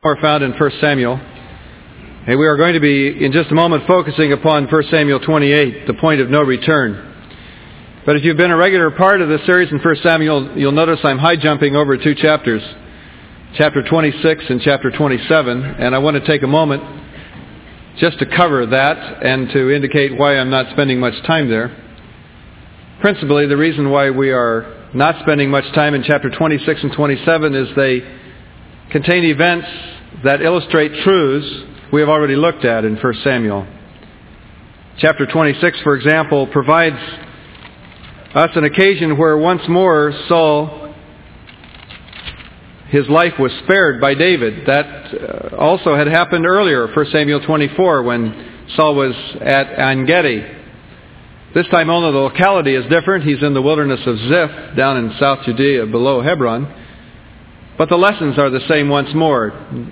are found in 1 Samuel. And we are going to be, in just a moment, focusing upon 1 Samuel 28, the point of no return. But if you've been a regular part of this series in 1 Samuel, you'll notice I'm high-jumping over two chapters, chapter 26 and chapter 27. And I want to take a moment just to cover that and to indicate why I'm not spending much time there. Principally, the reason why we are not spending much time in chapter 26 and 27 is they contain events that illustrate truths we have already looked at in 1 Samuel. Chapter 26, for example, provides us an occasion where once more Saul, his life was spared by David. That also had happened earlier, 1 Samuel 24, when Saul was at En-Gedi. This time only the locality is different. He's in the wilderness of Ziph, down in South Judea below Hebron. But the lessons are the same once more.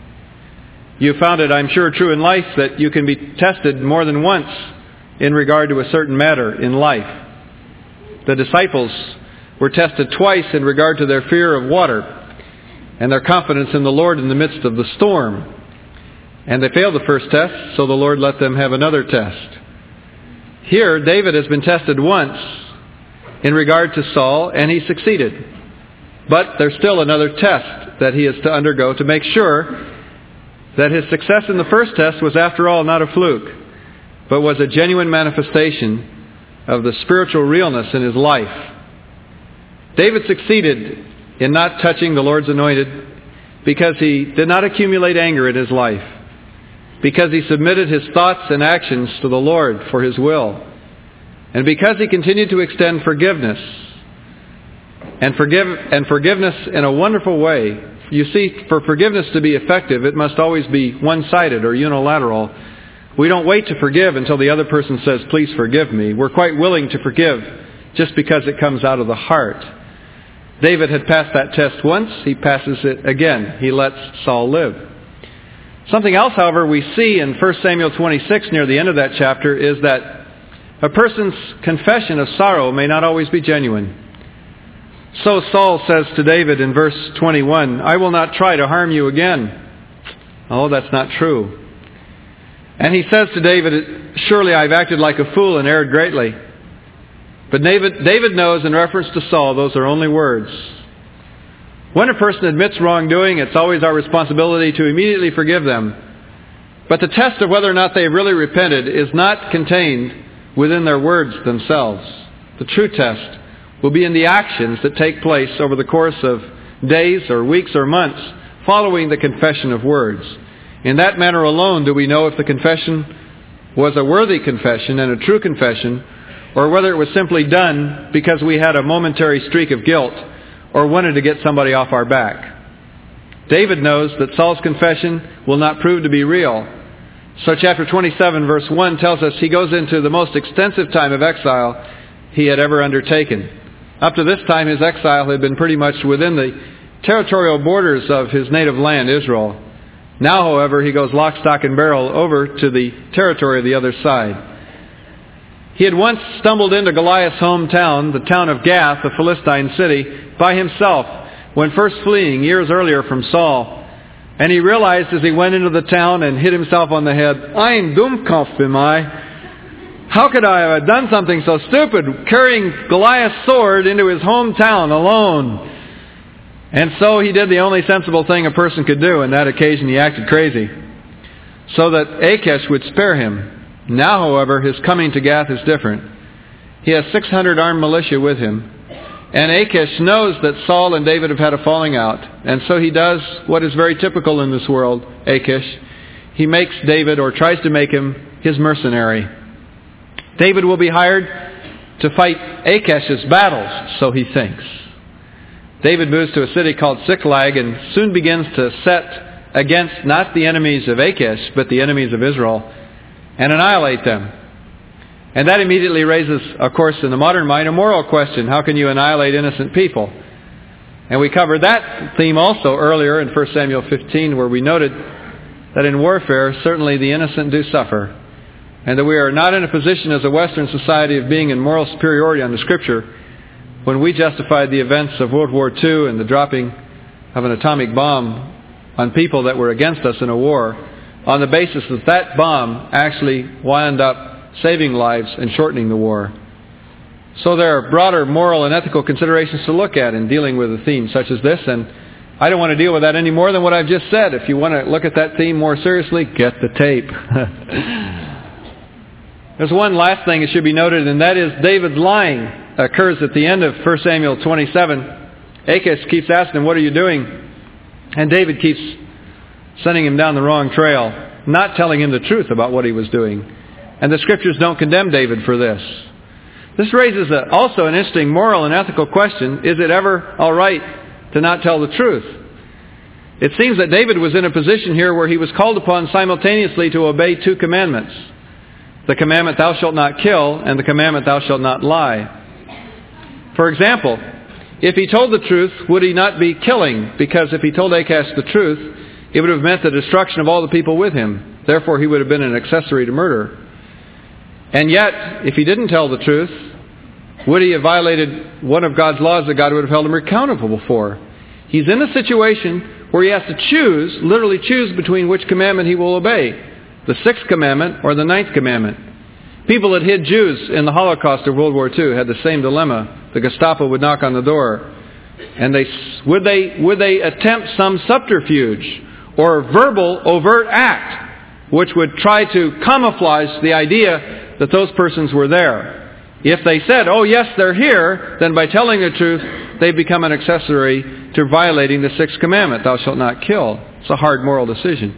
You found it, I'm sure, true in life that you can be tested more than once in regard to a certain matter in life. The disciples were tested twice in regard to their fear of water and their confidence in the Lord in the midst of the storm. And they failed the first test, so the Lord let them have another test. Here, David has been tested once in regard to Saul, and he succeeded. But there's still another test that he is to undergo to make sure that his success in the first test was, after all, not a fluke, but was a genuine manifestation of the spiritual realness in his life. David succeeded in not touching the Lord's anointed because he did not accumulate anger in his life, because he submitted his thoughts and actions to the Lord for his will, and because he continued to extend forgiveness. And forgiveness in a wonderful way. You see, for forgiveness to be effective, it must always be one-sided or unilateral. We don't wait to forgive until the other person says, "Please forgive me." We're quite willing to forgive just because it comes out of the heart. David had passed that test once. He passes it again. He lets Saul live. Something else, however, we see in 1 Samuel 26 near the end of that chapter is that a person's confession of sorrow may not always be genuine. So Saul says to David in verse 21, "I will not try to harm you again." Oh, that's not true. And he says to David, "Surely I've acted like a fool and erred greatly." But David knows in reference to Saul, those are only words. When a person admits wrongdoing, it's always our responsibility to immediately forgive them. But the test of whether or not they really repented is not contained within their words themselves. The true test will be in the actions that take place over the course of days or weeks or months following the confession of words. In that manner alone do we know if the confession was a worthy confession and a true confession, or whether it was simply done because we had a momentary streak of guilt or wanted to get somebody off our back. David knows that Saul's confession will not prove to be real. So chapter 27 verse 1 tells us he goes into the most extensive time of exile he had ever undertaken. Up to this time, his exile had been pretty much within the territorial borders of his native land, Israel. Now, however, he goes lock, stock, and barrel over to the territory of the other side. He had once stumbled into Goliath's hometown, the town of Gath, the Philistine city, by himself when first fleeing years earlier from Saul. And he realized as he went into the town and hit himself on the head, "Ein Dummkopf am I. How could I have done something so stupid, carrying Goliath's sword into his hometown alone?" And so he did the only sensible thing a person could do. On that occasion, he acted crazy, so that Achish would spare him. Now, however, his coming to Gath is different. He has 600 armed militia with him. And Achish knows that Saul and David have had a falling out. And so he does what is very typical in this world, Achish. He makes David, or tries to make him, his mercenary. David will be hired to fight Achish's battles, so he thinks. David moves to a city called Ziklag and soon begins to set against not the enemies of Achish, but the enemies of Israel, and annihilate them. And that immediately raises, of course, in the modern mind, a moral question. How can you annihilate innocent people? And we covered that theme also earlier in 1 Samuel 15, where we noted that in warfare, certainly the innocent do suffer. And that we are not in a position as a Western society of being in moral superiority on the Scripture when we justified the events of World War II and the dropping of an atomic bomb on people that were against us in a war on the basis that that bomb actually wound up saving lives and shortening the war. So there are broader moral and ethical considerations to look at in dealing with a theme such as this, and I don't want to deal with that any more than what I've just said. If you want to look at that theme more seriously, get the tape. There's one last thing that should be noted, and that is David's lying occurs at the end of 1 Samuel 27. Achish keeps asking him, "What are you doing?" And David keeps sending him down the wrong trail, not telling him the truth about what he was doing. And the Scriptures don't condemn David for this. This raises also an interesting moral and ethical question. Is it ever all right to not tell the truth? It seems that David was in a position here where he was called upon simultaneously to obey two commandments. The commandment, "Thou shalt not kill," and the commandment, "Thou shalt not lie." For example, if he told the truth, would he not be killing? Because if he told Achish the truth, it would have meant the destruction of all the people with him. Therefore, he would have been an accessory to murder. And yet, if he didn't tell the truth, would he have violated one of God's laws that God would have held him accountable for? He's in a situation where he has to choose, literally choose between which commandment he will obey. The 6th commandment or the 9th commandment. People that hid Jews in the Holocaust of World War II had the same dilemma. The Gestapo would knock on the door. And would they attempt some subterfuge or verbal overt act which would try to camouflage the idea that those persons were there? If they said, "Oh yes, they're here," then by telling the truth, they become an accessory to violating the 6th commandment, "Thou shalt not kill." It's a hard moral decision.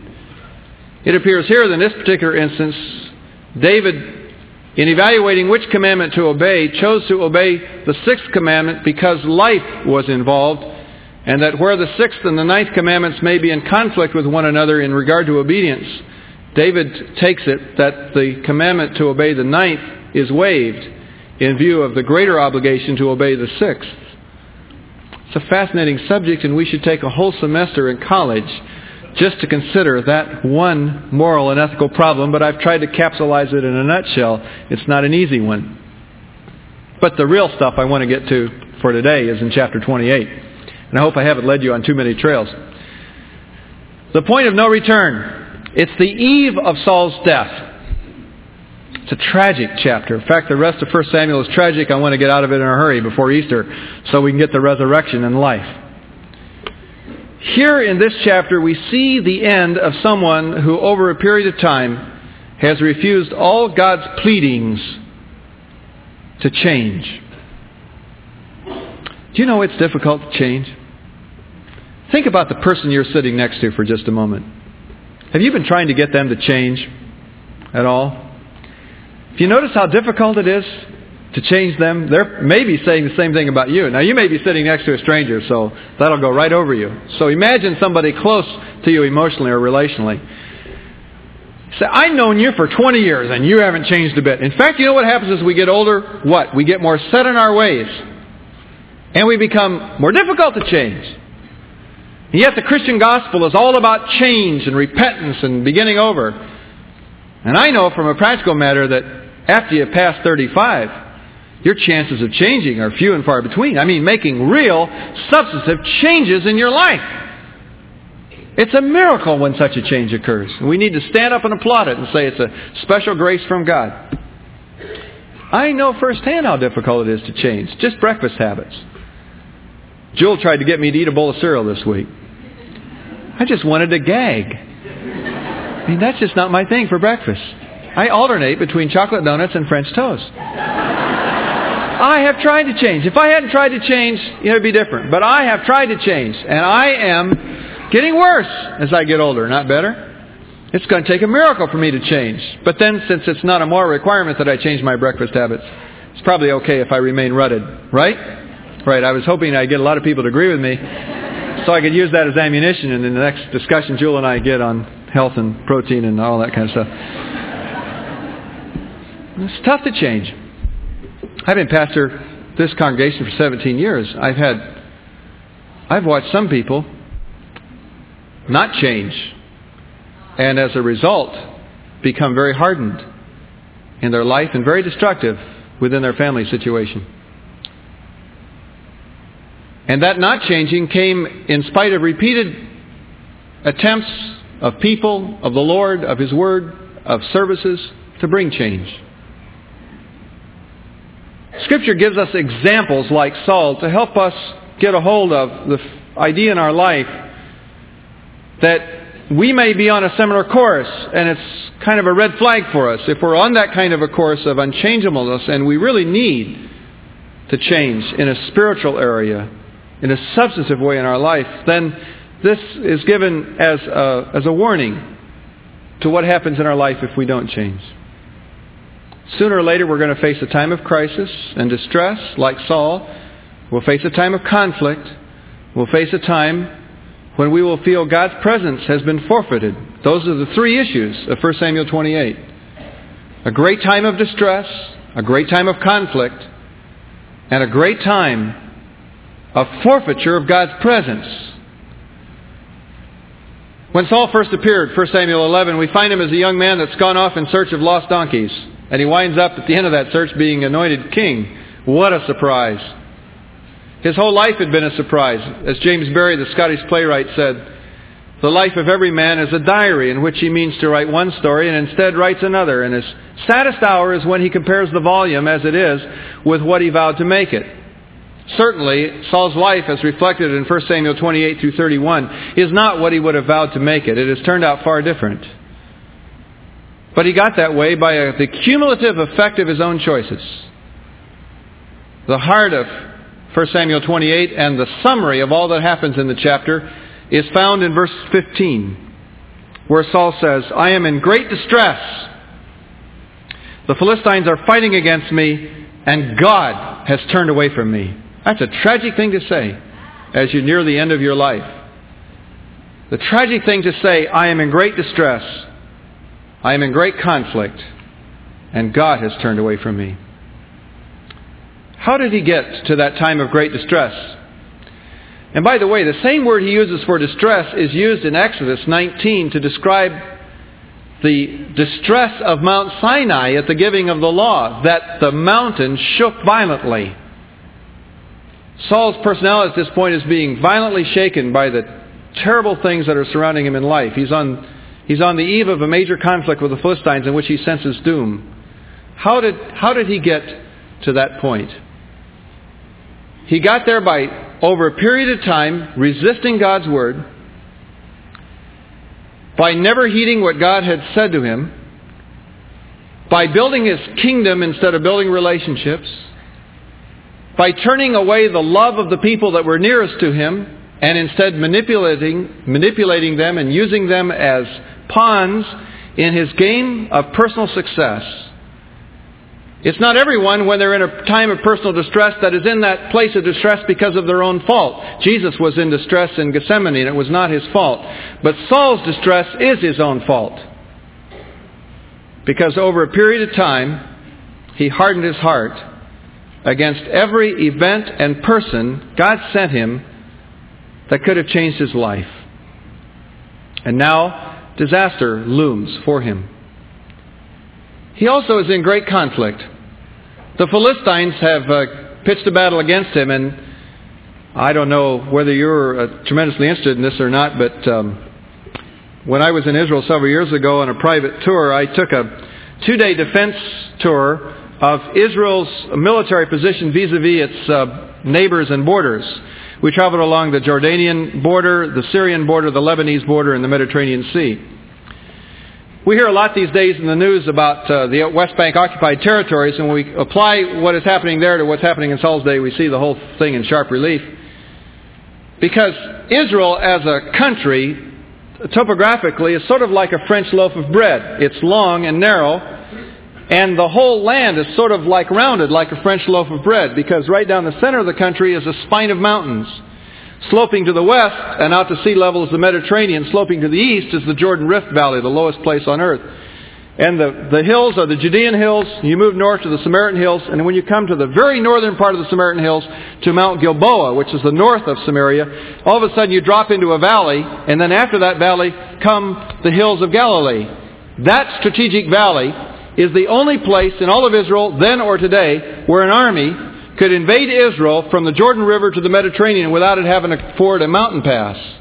It appears here that in this particular instance, David, in evaluating which commandment to obey, chose to obey the 6th commandment because life was involved, and that where the 6th and the 9th commandments may be in conflict with one another in regard to obedience, David takes it that the commandment to obey the 9th is waived in view of the greater obligation to obey the 6th. It's a fascinating subject, and we should take a whole semester in college just to consider that one moral and ethical problem, but I've tried to capsulize it in a nutshell. It's not an easy one. But the real stuff I want to get to for today is in chapter 28. And I hope I haven't led you on too many trails. The point of no return. It's the eve of Saul's death. It's a tragic chapter. In fact, the rest of 1 Samuel is tragic. I want to get out of it in a hurry before Easter so we can get the resurrection and life. Here in this chapter, we see the end of someone who, over a period of time, has refused all God's pleadings to change. Do you know it's difficult to change? Think about the person you're sitting next to for just a moment. Have you been trying to get them to change at all? If you notice how difficult it is to change them, they're maybe saying the same thing about you. Now, you may be sitting next to a stranger, so that'll go right over you. So imagine somebody close to you emotionally or relationally. Say, "I've known you for 20 years and you haven't changed a bit." In fact, you know what happens as we get older? What? We get more set in our ways. And we become more difficult to change. And yet the Christian gospel is all about change and repentance and beginning over. And I know from a practical matter that after you pass 35, your chances of changing are few and far between. I mean, making real, substantive changes in your life. It's a miracle when such a change occurs. And we need to stand up and applaud it and say it's a special grace from God. I know firsthand how difficult it is to change. Just breakfast habits. Jewel tried to get me to eat a bowl of cereal this week. I just wanted to gag. I mean, that's just not my thing for breakfast. I alternate between chocolate donuts and French toast. I have tried to change. If I hadn't tried to change, it'd be different. But I have tried to change. And I am getting worse as I get older, not better. It's going to take a miracle for me to change. But then, since it's not a moral requirement that I change my breakfast habits, it's probably okay if I remain rutted. Right? Right. I was hoping I'd get a lot of people to agree with me so I could use that as ammunition in the next discussion Jewel and I get on health and protein and all that kind of stuff. It's tough to change. I've been pastor this congregation for 17 years. I've watched some people not change, and as a result, become very hardened in their life and very destructive within their family situation. And that not changing came in spite of repeated attempts of people, of the Lord, of His Word, of services to bring change. Scripture gives us examples like Saul to help us get a hold of the idea in our life that we may be on a similar course, and it's kind of a red flag for us. If we're on that kind of a course of unchangeableness and we really need to change in a spiritual area, in a substantive way in our life, then this is given as a warning to what happens in our life if we don't change. Sooner or later we're going to face a time of crisis and distress, like Saul. We'll face a time of conflict. We'll face a time when we will feel God's presence has been forfeited. Those are the three issues of 1 Samuel 28. A great time of distress, a great time of conflict, and a great time of forfeiture of God's presence. When Saul first appeared, 1 Samuel 11, we find him as a young man that's gone off in search of lost donkeys. And he winds up at the end of that search being anointed king. What a surprise. His whole life had been a surprise. As James Barrie, the Scottish playwright, said, the life of every man is a diary in which he means to write one story and instead writes another. And his saddest hour is when he compares the volume as it is with what he vowed to make it. Certainly, Saul's life, as reflected in 1 Samuel 28 through 31, is not what he would have vowed to make it. It has turned out far different. But he got that way by the cumulative effect of his own choices. The heart of 1 Samuel 28 and the summary of all that happens in the chapter is found in verse 15, where Saul says, I am in great distress. The Philistines are fighting against me, and God has turned away from me. That's a tragic thing to say as you near the end of your life. The tragic thing to say, I am in great distress. I am in great conflict, and God has turned away from me. How did he get to that time of great distress? And by the way, the same word he uses for distress is used in Exodus 19 to describe the distress of Mount Sinai at the giving of the law, that the mountain shook violently. Saul's personality at this point is being violently shaken by the terrible things that are surrounding him in life. He's on the eve of a major conflict with the Philistines in which he senses doom. How did he get to that point? He got there by, over a period of time, resisting God's word, by never heeding what God had said to him, by building his kingdom instead of building relationships, by turning away the love of the people that were nearest to him and instead manipulating them and using them as pawns in his game of personal success. It's not everyone, when they're in a time of personal distress, that is in that place of distress because of their own fault. Jesus was in distress in Gethsemane, and it was not his fault. But Saul's distress is his own fault. Because over a period of time, he hardened his heart against every event and person God sent him that could have changed his life. And now, disaster looms for him. He also is in great conflict. The Philistines have pitched a battle against him, and I don't know whether you're tremendously interested in this or not, but when I was in Israel several years ago on a private tour, I took a 2-day defense tour of Israel's military position vis-a-vis its neighbors and borders. We traveled along the Jordanian border, the Syrian border, the Lebanese border, and the Mediterranean Sea. We hear a lot these days in the news about the West Bank occupied territories, and when we apply what is happening there to what's happening in Saul's day, we see the whole thing in sharp relief. Because Israel as a country, topographically, is sort of like a French loaf of bread. It's long and narrow, and the whole land is sort of like rounded like a French loaf of bread, because right down the center of the country is a spine of mountains. Sloping to the west and out to sea level is the Mediterranean. Sloping to the east is the Jordan Rift Valley, the lowest place on earth. And the hills are the Judean hills. You move north to the Samaritan hills. And when you come to the very northern part of the Samaritan hills, to Mount Gilboa, which is the north of Samaria, all of a sudden you drop into a valley. And then after that valley come the hills of Galilee. That strategic valley is the only place in all of Israel, then or today, where an army could invade Israel from the Jordan River to the Mediterranean without it having to ford a mountain pass.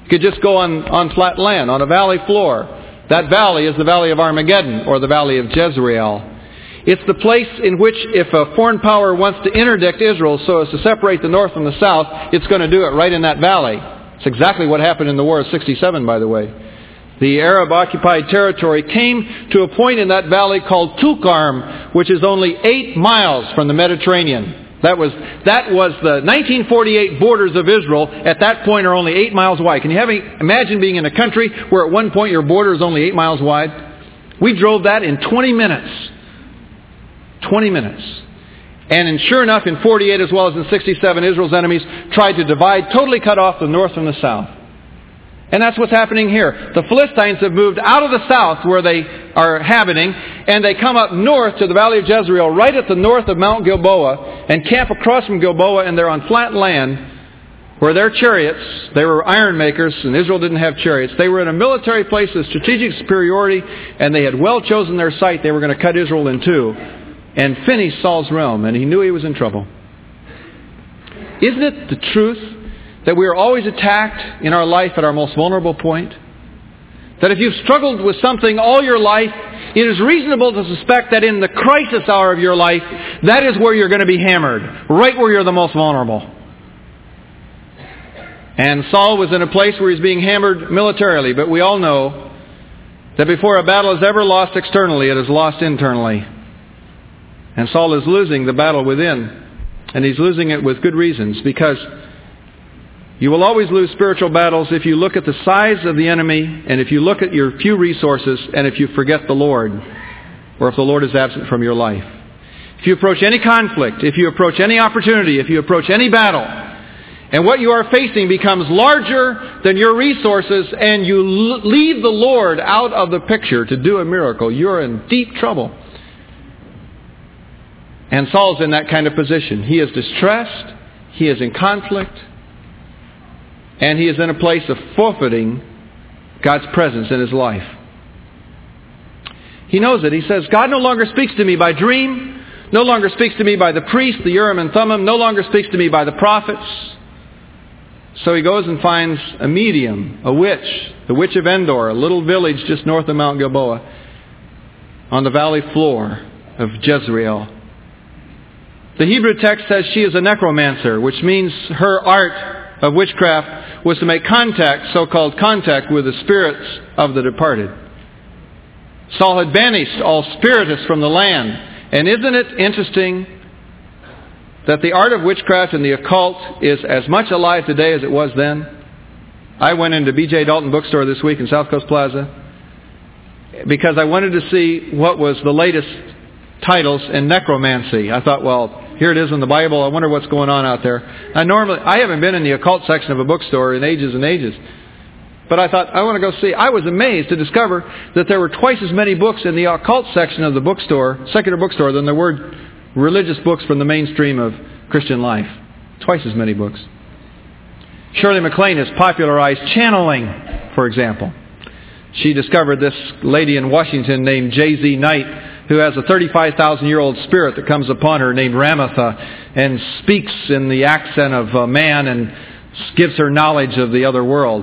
You could just go on flat land, on a valley floor. That valley is the valley of Armageddon, or the valley of Jezreel. It's the place in which if a foreign power wants to interdict Israel so as to separate the north from the south, it's going to do it right in that valley. It's exactly what happened in the War of 67, by the way. The Arab-occupied territory came to a point in that valley called Tulkarm, which is only 8 miles from the Mediterranean. That was the 1948 borders of Israel at that point are only 8 miles wide. Can you imagine being in a country where at one point your border is only 8 miles wide? We drove that in 20 minutes. 20 minutes. And sure enough, in 48 as well as in 67, Israel's enemies tried to divide, totally cut off the north from the south. And that's what's happening here. The Philistines have moved out of the south where they are habiting, and they come up north to the valley of Jezreel, right at the north of Mount Gilboa, and camp across from Gilboa, and they're on flat land where their chariots, they were iron makers, and Israel didn't have chariots. They were in a military place of strategic superiority, and they had well chosen their site. They were going to cut Israel in two and finish Saul's realm, and he knew he was in trouble. Isn't it the truth that we are always attacked in our life at our most vulnerable point? That if you've struggled with something all your life, it is reasonable to suspect that in the crisis hour of your life, that is where you're going to be hammered, right where you're the most vulnerable. And Saul was in a place where he's being hammered militarily, but we all know that before a battle is ever lost externally, it is lost internally. And Saul is losing the battle within, and he's losing it with good reasons, because you will always lose spiritual battles if you look at the size of the enemy, and if you look at your few resources, and if you forget the Lord, or if the Lord is absent from your life. If you approach any conflict, if you approach any opportunity, if you approach any battle, and what you are facing becomes larger than your resources, and you leave the Lord out of the picture to do a miracle, you're in deep trouble. And Saul's in that kind of position. He is distressed, he is in conflict, and he is in a place of forfeiting God's presence in his life. He knows it. He says, God no longer speaks to me by dream, no longer speaks to me by the priest, the Urim and Thummim, no longer speaks to me by the prophets. So he goes and finds a medium, a witch, the witch of Endor, a little village just north of Mount Gilboa, on the valley floor of Jezreel. The Hebrew text says she is a necromancer, which means her art of witchcraft was to make contact, so-called contact, with the spirits of the departed. Saul had banished all spiritists from the land. And isn't it interesting that the art of witchcraft and the occult is as much alive today as it was then? I went into B.J. Dalton Bookstore this week in South Coast Plaza because I wanted to see what was the latest titles in necromancy. I thought, well, here it is in the Bible. I wonder what's going on out there. I haven't been in the occult section of a bookstore in ages and ages. But I thought, I want to go see. I was amazed to discover that there were twice as many books in the occult section of the bookstore, secular bookstore, than there were religious books from the mainstream of Christian life. Twice as many books. Shirley MacLaine has popularized channeling, for example. She discovered this lady in Washington named J.Z. Knight, who has a 35,000-year-old spirit that comes upon her named Ramatha and speaks in the accent of a man and gives her knowledge of the other world.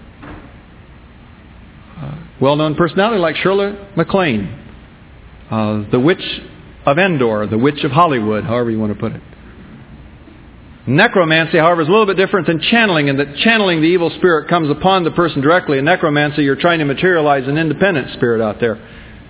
Well-known personality like Shirley MacLaine, the witch of Endor, the witch of Hollywood, however you want to put it. Necromancy, however, is a little bit different than channeling, in that channeling the evil spirit comes upon the person directly. In necromancy, you're trying to materialize an independent spirit out there.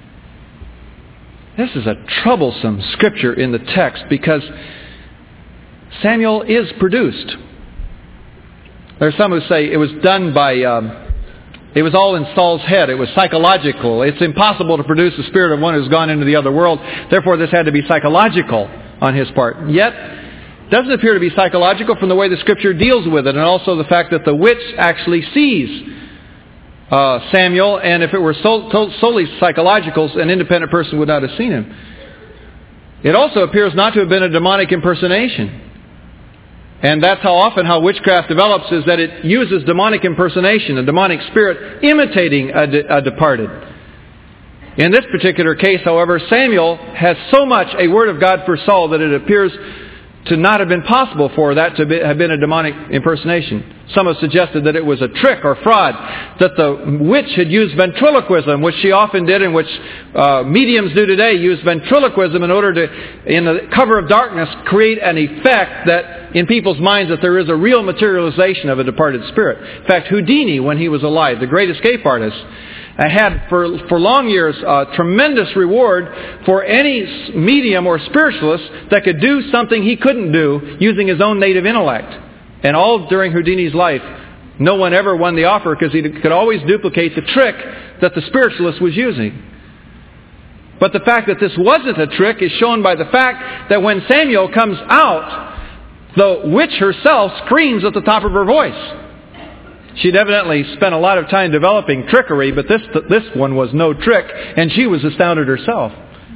This is a troublesome scripture in the text because Samuel is produced. There are some who say it was done by, it was all in Saul's head. It was psychological. It's impossible to produce the spirit of one who's gone into the other world. Therefore, this had to be psychological on his part. Yet, it doesn't appear to be psychological from the way the scripture deals with it, and also the fact that the witch actually sees Samuel, and if it were solely psychological, an independent person would not have seen him. It also appears not to have been a demonic impersonation. And that's how witchcraft develops, is that it uses demonic impersonation, a demonic spirit imitating a departed. In this particular case, however, Samuel has so much a word of God for Saul that it appears to not have been possible for that to have been a demonic impersonation. Some have suggested that it was a trick or fraud, that the witch had used ventriloquism, which she often did and which mediums do today, use ventriloquism in order to, in the cover of darkness, create an effect that in people's minds that there is a real materialization of a departed spirit. In fact, Houdini, when he was alive, the great escape artist, had for long years a tremendous reward for any medium or spiritualist that could do something he couldn't do using his own native intellect. And all during Houdini's life, no one ever won the offer because he could always duplicate the trick that the spiritualist was using. But the fact that this wasn't a trick is shown by the fact that when Samuel comes out, the witch herself screams at the top of her voice. She'd evidently spent a lot of time developing trickery, but this one was no trick, and she was astounded herself.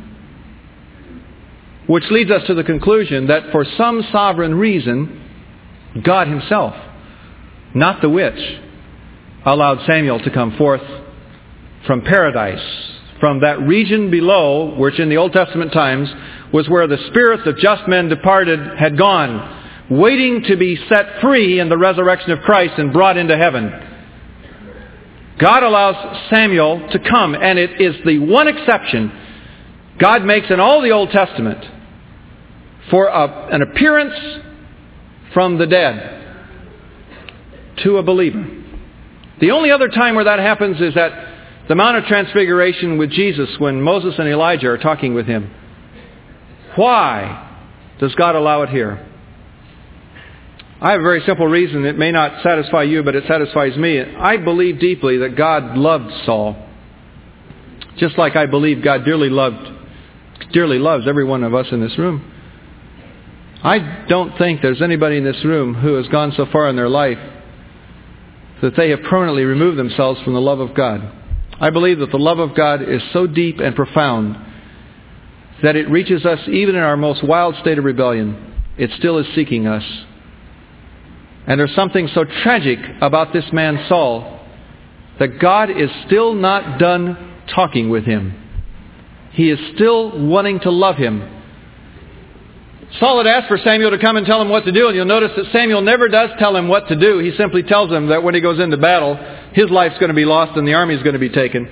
Which leads us to the conclusion that for some sovereign reason, God Himself, not the witch, allowed Samuel to come forth from paradise, from that region below, which in the Old Testament times was where the spirits of just men departed had gone, waiting to be set free in the resurrection of Christ and brought into heaven. God allows Samuel to come, and it is the one exception God makes in all the Old Testament for an appearance from the dead to a believer. The only other time where that happens is at the Mount of Transfiguration with Jesus when Moses and Elijah are talking with Him. Why does God allow it here? I have a very simple reason. It may not satisfy you, but it satisfies me. I believe deeply that God loved Saul. Just like I believe God dearly loves every one of us in this room. I don't think there's anybody in this room who has gone so far in their life that they have permanently removed themselves from the love of God. I believe that the love of God is so deep and profound that it reaches us even in our most wild state of rebellion. It still is seeking us. And there's something so tragic about this man Saul that God is still not done talking with him. He is still wanting to love him. Saul had asked for Samuel to come and tell him what to do, and you'll notice that Samuel never does tell him what to do. He simply tells him that when he goes into battle, his life's going to be lost and the army's going to be taken.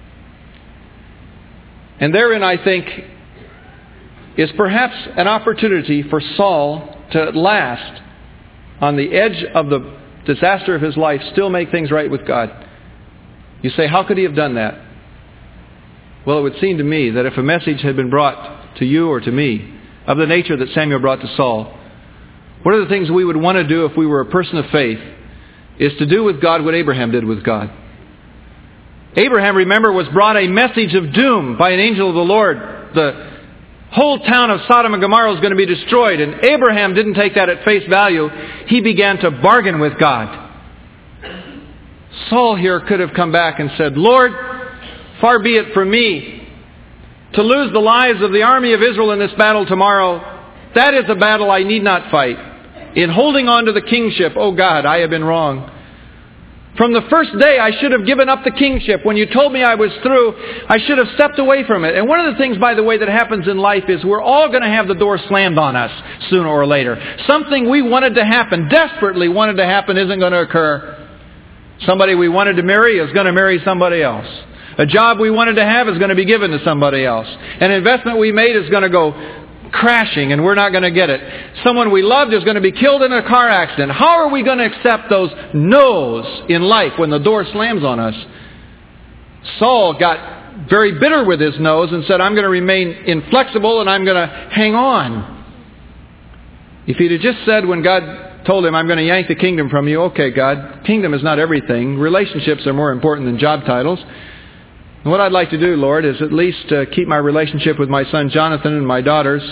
And therein, I think, is perhaps an opportunity for Saul to at last, on the edge of the disaster of his life, still make things right with God. You say, how could he have done that? Well, it would seem to me that if a message had been brought to you or to me of the nature that Samuel brought to Saul, one of the things we would want to do if we were a person of faith is to do with God what Abraham did with God. Abraham, remember, was brought a message of doom by an angel of the Lord. The whole town of Sodom and Gomorrah was going to be destroyed, and Abraham didn't take that at face value. He began to bargain with God. Saul here could have come back and said, Lord, far be it from me to lose the lives of the army of Israel in this battle tomorrow. That is a battle I need not fight. In holding on to the kingship, oh God, I have been wrong. From the first day, I should have given up the kingship. When you told me I was through, I should have stepped away from it. And one of the things, by the way, that happens in life is we're all going to have the door slammed on us sooner or later. Something we wanted to happen, desperately wanted to happen, isn't going to occur. Somebody we wanted to marry is going to marry somebody else. A job we wanted to have is going to be given to somebody else. An investment we made is going to go crashing and we're not going to get it. Someone we loved is going to be killed in a car accident. How are we going to accept those no's in life when the door slams on us? Saul got very bitter with his no's and said, I'm going to remain inflexible and I'm going to hang on. If he'd have just said when God told him, I'm going to yank the kingdom from you, okay, God, kingdom is not everything. Relationships are more important than job titles. And what I'd like to do, Lord, is at least keep my relationship with my son Jonathan and my daughters.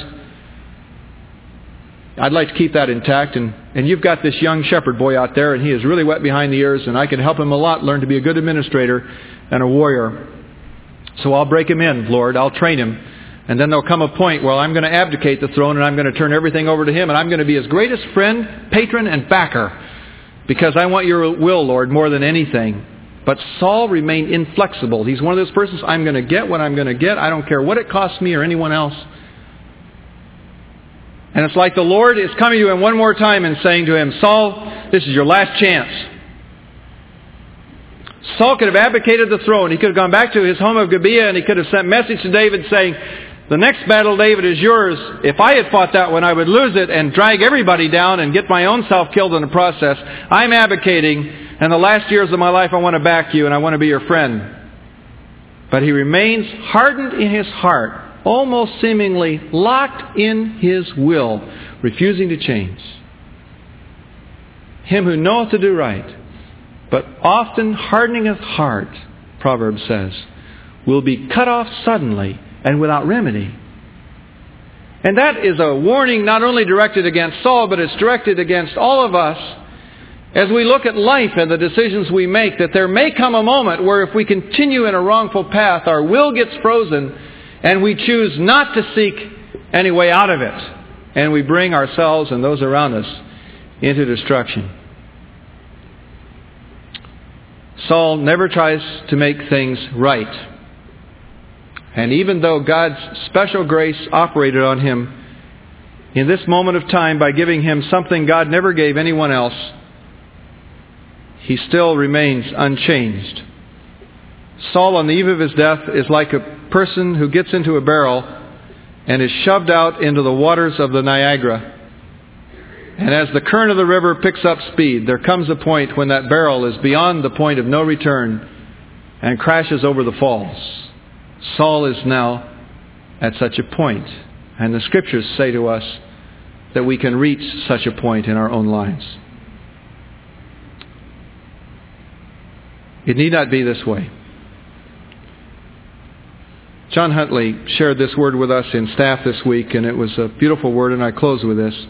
I'd like to keep that intact. And you've got this young shepherd boy out there, and he is really wet behind the ears, and I can help him a lot learn to be a good administrator and a warrior. So I'll break him in, Lord. I'll train him. And then there'll come a point where I'm going to abdicate the throne, and I'm going to turn everything over to him, and I'm going to be his greatest friend, patron, and backer. Because I want your will, Lord, more than anything. But Saul remained inflexible. He's one of those persons, I'm going to get what I'm going to get. I don't care what it costs me or anyone else. And it's like the Lord is coming to him one more time and saying to him, Saul, this is your last chance. Saul could have abdicated the throne. He could have gone back to his home of Gibeah and he could have sent a message to David saying, the next battle, David, is yours. If I had fought that one, I would lose it and drag everybody down and get my own self killed in the process. I'm abdicating, and the last years of my life I want to back you and I want to be your friend. But he remains hardened in his heart, almost seemingly locked in his will, refusing to change. Him who knoweth to do right, but often hardening his heart, Proverbs says, will be cut off suddenly and without remedy. And that is a warning not only directed against Saul, but it's directed against all of us as we look at life and the decisions we make, that there may come a moment where if we continue in a wrongful path, our will gets frozen and we choose not to seek any way out of it. And we bring ourselves and those around us into destruction. Saul never tries to make things right. And even though God's special grace operated on him in this moment of time by giving him something God never gave anyone else, he still remains unchanged. Saul, on the eve of his death, is like a person who gets into a barrel and is shoved out into the waters of the Niagara. And as the current of the river picks up speed, there comes a point when that barrel is beyond the point of no return and crashes over the falls. Saul is now at such a point. And the Scriptures say to us that we can reach such a point in our own lives. It need not be this way. John Huntley shared this word with us in staff this week, and it was a beautiful word, and I close with this.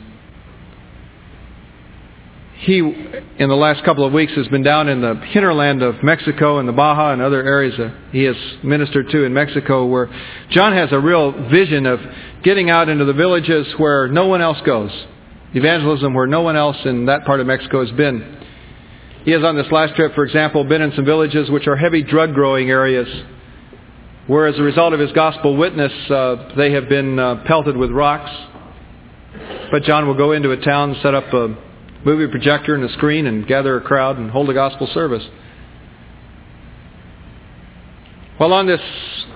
He, in the last couple of weeks, has been down in the hinterland of Mexico and the Baja and other areas that he has ministered to in Mexico, where John has a real vision of getting out into the villages where no one else goes. Evangelism where no one else in that part of Mexico has been. He has on this last trip, for example, been in some villages which are heavy drug growing areas, where as a result of his gospel witness, they have been pelted with rocks. But John will go into a town, set up a movie projector and a screen and gather a crowd and hold a gospel service. Well, on this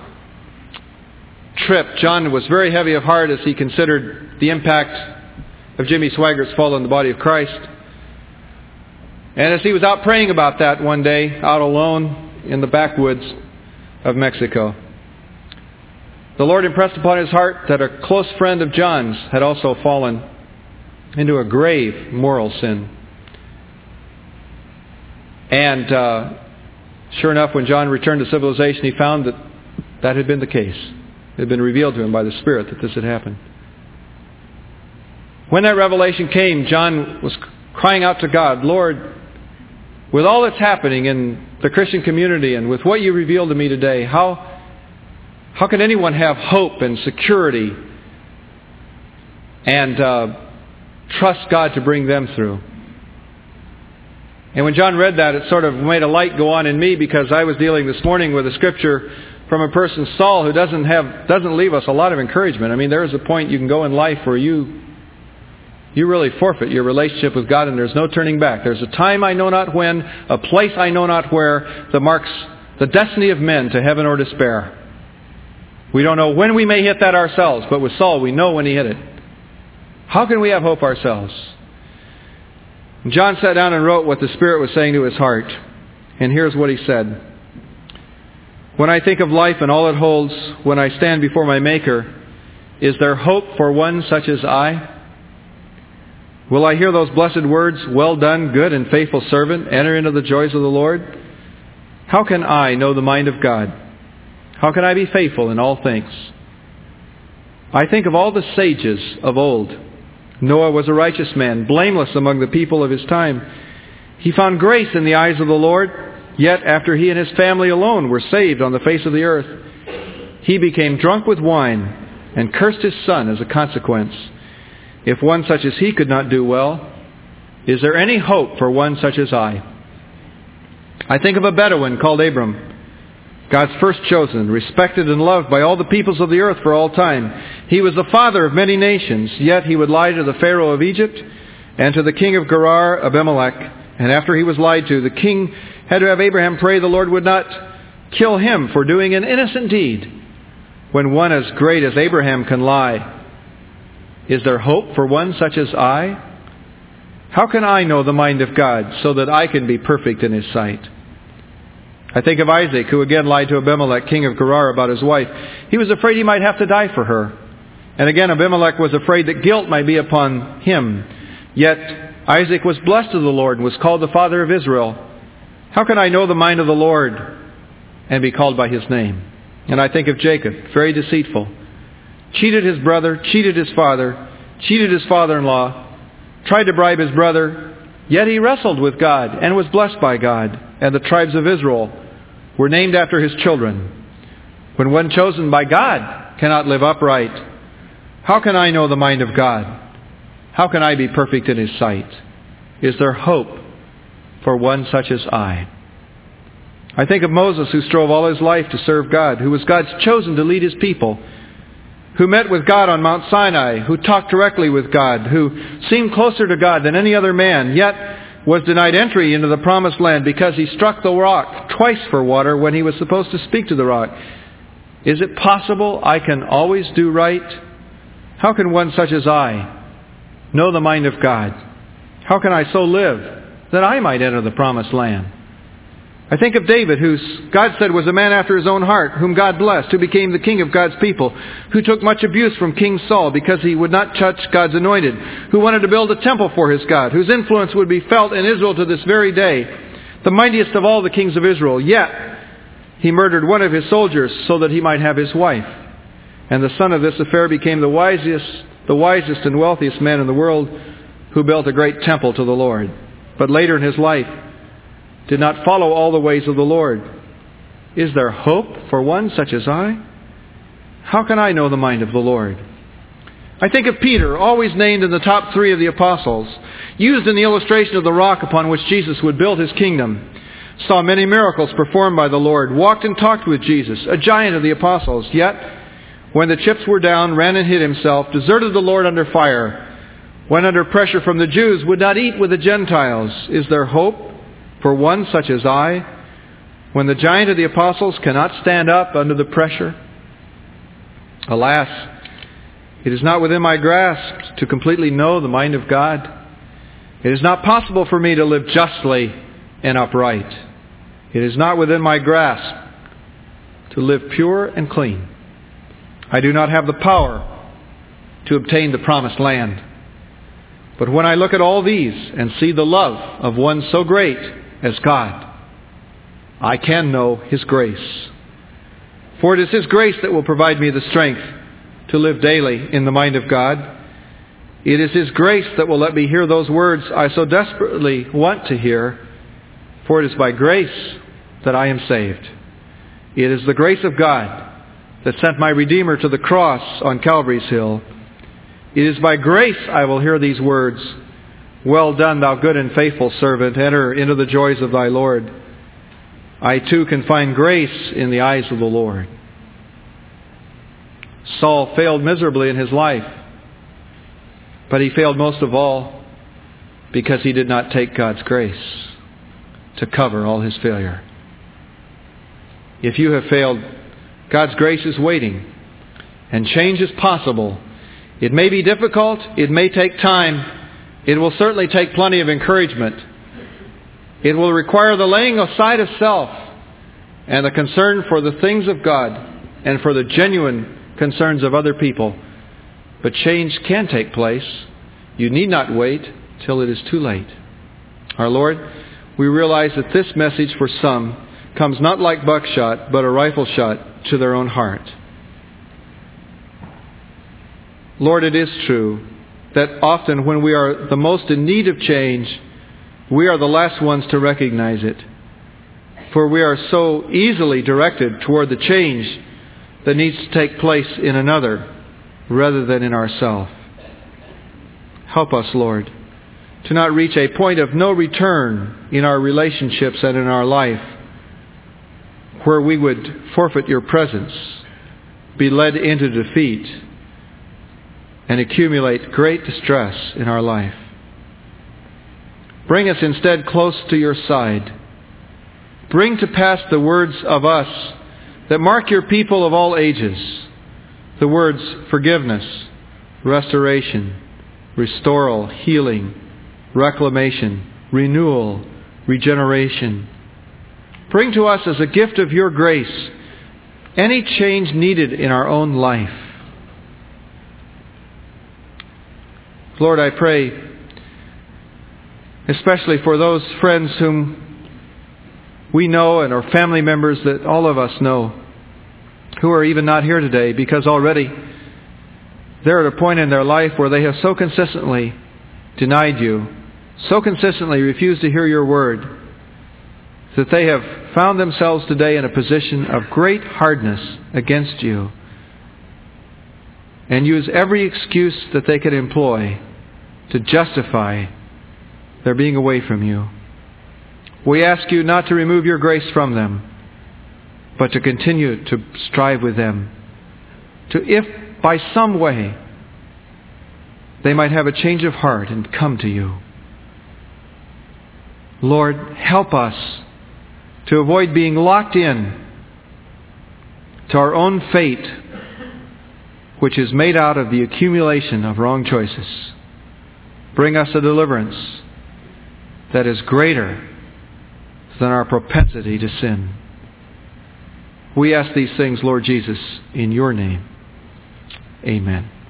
trip, John was very heavy of heart as he considered the impact of Jimmy Swaggart's fall on the body of Christ. And as he was out praying about that one day, out alone in the backwoods of Mexico, the Lord impressed upon his heart that a close friend of John's had also fallen into a grave moral sin. And sure enough, when John returned to civilization, he found that that had been the case. It had been revealed to him by the Spirit that this had happened. When that revelation came, John was crying out to God, Lord, with all that's happening in the Christian community and with what you revealed to me today, how can anyone have hope and security and trust God to bring them through? And when John read that, it sort of made a light go on in me, because I was dealing this morning with a scripture from a person, Saul, who doesn't leave us a lot of encouragement. I mean, there is a point you can go in life where you really forfeit your relationship with God and there's no turning back. There's a time I know not when, a place I know not where, that marks the destiny of men to heaven or despair. We don't know when we may hit that ourselves, but with Saul we know when he hit it. How can we have hope ourselves? John sat down and wrote what the Spirit was saying to his heart. And here's what he said. When I think of life and all it holds, when I stand before my Maker, is there hope for one such as I? Will I hear those blessed words, well done, good and faithful servant, enter into the joys of the Lord? How can I know the mind of God? How can I be faithful in all things? I think of all the sages of old. Noah was a righteous man, blameless among the people of his time. He found grace in the eyes of the Lord, yet after he and his family alone were saved on the face of the earth, he became drunk with wine and cursed his son as a consequence. If one such as he could not do well, is there any hope for one such as I? I think of a Bedouin called Abram, God's first chosen, respected and loved by all the peoples of the earth for all time. He was the father of many nations, yet he would lie to the Pharaoh of Egypt and to the king of Gerar, Abimelech. And after he was lied to, the king had to have Abraham pray the Lord would not kill him for doing an innocent deed. When one as great as Abraham can lie, is there hope for one such as I? How can I know the mind of God so that I can be perfect in His sight? I think of Isaac, who again lied to Abimelech, king of Gerar, about his wife. He was afraid he might have to die for her. And again, Abimelech was afraid that guilt might be upon him. Yet Isaac was blessed of the Lord and was called the father of Israel. How can I know the mind of the Lord and be called by His name? And I think of Jacob, very deceitful. Cheated his brother, cheated his father, cheated his father-in-law, tried to bribe his brother, yet he wrestled with God and was blessed by God. And the tribes of Israel were named after his children. When one chosen by God cannot live upright, how can I know the mind of God? How can I be perfect in His sight? Is there hope for one such as I? I think of Moses, who strove all his life to serve God, who was God's chosen to lead His people, who met with God on Mount Sinai, who talked directly with God, who seemed closer to God than any other man, yet was denied entry into the promised land because he struck the rock twice for water when he was supposed to speak to the rock. Is it possible I can always do right? How can one such as I know the mind of God? How can I so live that I might enter the promised land? I think of David, who God said was a man after His own heart, whom God blessed, who became the king of God's people, who took much abuse from King Saul because he would not touch God's anointed, who wanted to build a temple for his God, whose influence would be felt in Israel to this very day, the mightiest of all the kings of Israel. Yet he murdered one of his soldiers so that he might have his wife. And the son of this affair became the wisest and wealthiest man in the world, who built a great temple to the Lord. But later in his life, did not follow all the ways of the Lord. Is there hope for one such as I? How can I know the mind of the Lord? I think of Peter, always named in the top 3 of the apostles, used in the illustration of the rock upon which Jesus would build His kingdom, saw many miracles performed by the Lord, walked and talked with Jesus, a giant of the apostles, yet when the chips were down, ran and hid himself, deserted the Lord under fire, went under pressure from the Jews, would not eat with the Gentiles. Is there hope for one such as I, when the giant of the apostles cannot stand up under the pressure? Alas, it is not within my grasp to completely know the mind of God. It is not possible for me to live justly and upright. It is not within my grasp to live pure and clean. I do not have the power to obtain the promised land. But when I look at all these and see the love of one so great as God, I can know His grace. For it is His grace that will provide me the strength to live daily in the mind of God. It is His grace that will let me hear those words I so desperately want to hear. For it is by grace that I am saved. It is the grace of God that sent my Redeemer to the cross on Calvary's hill. It is by grace I will hear these words, "Well done, thou good and faithful servant. Enter into the joys of thy Lord." I too can find grace in the eyes of the Lord. Saul failed miserably in his life, but he failed most of all because he did not take God's grace to cover all his failure. If you have failed, God's grace is waiting, and change is possible. It may be difficult, it may take time, it will certainly take plenty of encouragement. It will require the laying aside of self and the concern for the things of God and for the genuine concerns of other people. But change can take place. You need not wait till it is too late. Our Lord, we realize that this message for some comes not like buckshot, but a rifle shot to their own heart. Lord, it is true that often when we are the most in need of change, we are the last ones to recognize it. For we are so easily directed toward the change that needs to take place in another rather than in ourselves. Help us, Lord, to not reach a point of no return in our relationships and in our life where we would forfeit your presence, be led into defeat, and accumulate great distress in our life. Bring us instead close to your side. Bring to pass the words of us that mark your people of all ages. The words forgiveness, restoration, restoral, healing, reclamation, renewal, regeneration. Bring to us as a gift of your grace any change needed in our own life. Lord, I pray, especially for those friends whom we know and our family members that all of us know, who are even not here today because already they're at a point in their life where they have so consistently denied you, so consistently refused to hear your word, that they have found themselves today in a position of great hardness against you and use every excuse that they can employ to justify their being away from you. We ask you not to remove your grace from them, but to continue to strive with them, to, if by some way they might have a change of heart and come to you. Lord, help us to avoid being locked in to our own fate, which is made out of the accumulation of wrong choices. Bring us a deliverance that is greater than our propensity to sin. We ask these things, Lord Jesus, in your name. Amen.